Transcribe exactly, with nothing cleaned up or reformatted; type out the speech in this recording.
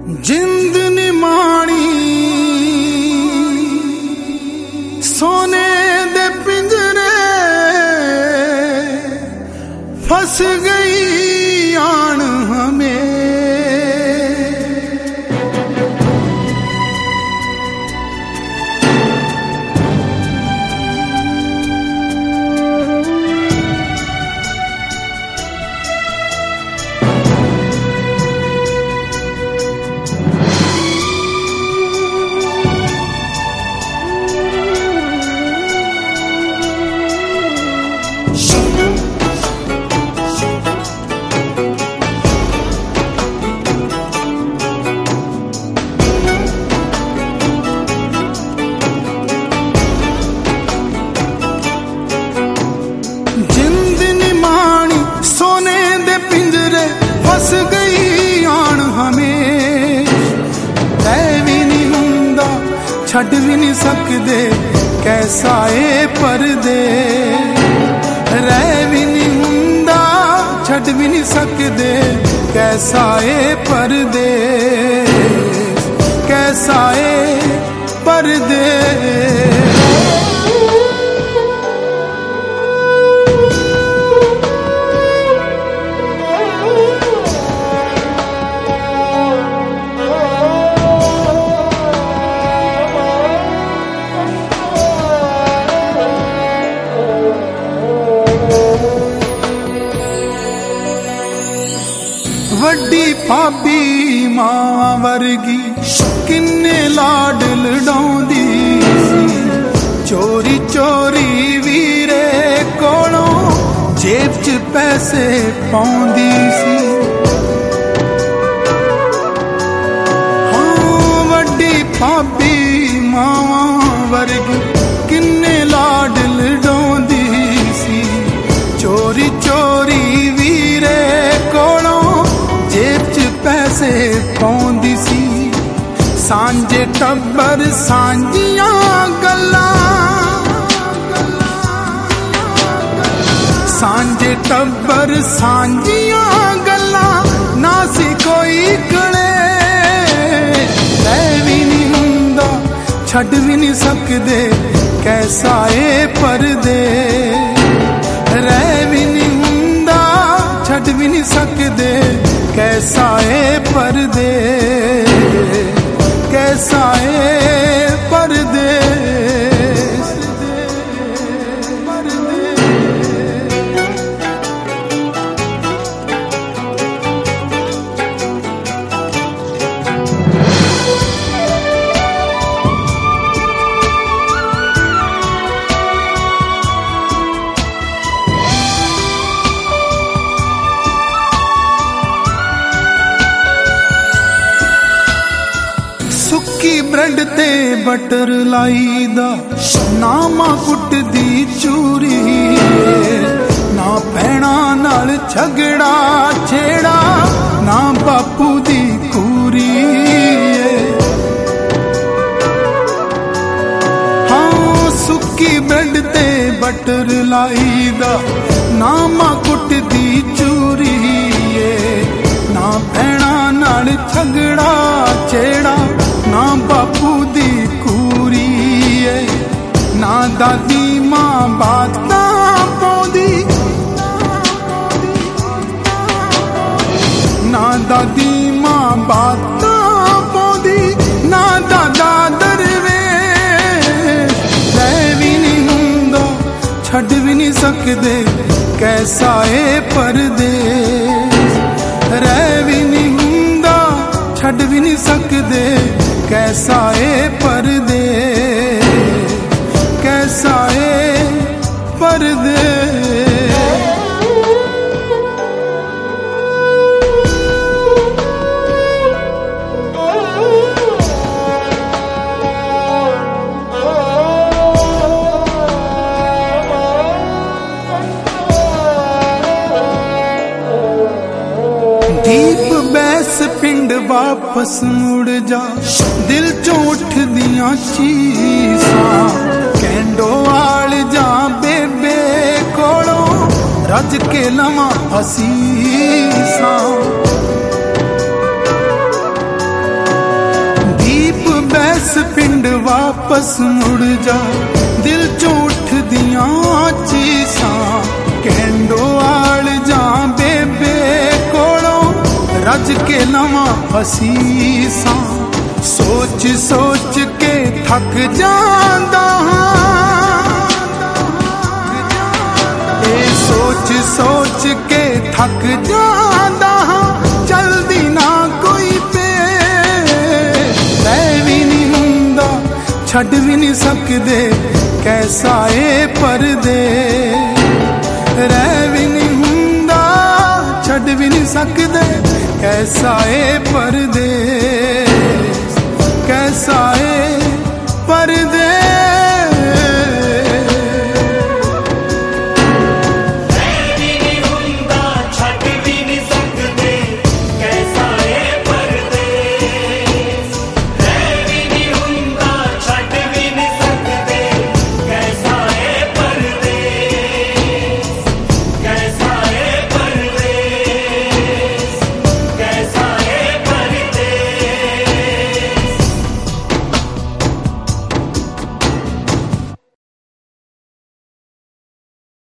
जिंद निमाणी सोने दे पिंजरे फंस गई आन हमें। जिंद निमाणी सोने दे पिंजरे फस गई आन हमें। रह भी नहीं हुंदा छड़ भी नहीं सकदे कैसा ए परदे। रह भी नहीं हुंदा छड़ भी नहीं सकदे कैसा ए परदे। कैसा ए परदे। वड्डी भाभी मां वर्गी किन्ने लाड लड़ाउंदी सी। चोरी चोरी वीरे कोलों जेब च पैसे पाउंदी सी। हाँ वड्डी भाभी मां वर्गी किन्ने लाड लड़ाउंदी सी। चोरी चोरी वीरे कोलों जेब च पैसे पाउंदी सी। सांझे टब्बर सांझियां गल्लां। सांझे टब्बर सांझियां गल्लां ना सी कोई कले। रह भी नहीं हुंदा छड़ भी नहीं सकदे कैसा ए परदे। रह भी नहीं हुंदा छड़ भी नहीं सकदे कैसा ए परदे। कैसा ए परदे। सुक्की ब्रेड ते बटर लाई दा नामा कुट दी चूरी। ना भैणा नाल झगड़ा छेड़ा ना बापू दी कूरी। हाँ सुक्की ब्रेड ते बटर लाई दा नामा कुट दी चूरी। ना भैणा नाल झगड़ा छेड़ा ना बापू दी कूरी। ना दादी मां बातां पौंदी। ना दादी मां बातां पौंदी ना दादा दरवेश। रह भी नहीं हुंदा छड़ भी नहीं सकदे कैसा ए परदेस। रह भी नहीं हुंदा छड़ भी नहीं सकदे कैसा ए परदे। कैसा ए परदे। दीप बैस पिंड वापस मुड़ जा दिल चों उठ दियां चीसां। कैंडो आल जा बेबे कोलों रज के लवां असीसां। वापस मुड़ जा। दिल चों उठदियां चीसां कहंडो आल जा बेबे कोलों रज के लवां फसीसां। सोच सोच के थक जांदा ए सोच सोच के थक जांदा चलदी ना कोई पे। रह भी नहीं हुंदा छड़ भी नहीं सकदे कैसा ए पर्दे। रह भी नहीं हुंदा छड़ भी नहीं सकदे कैसा ए पर्दे। कैसा ए पर्दे।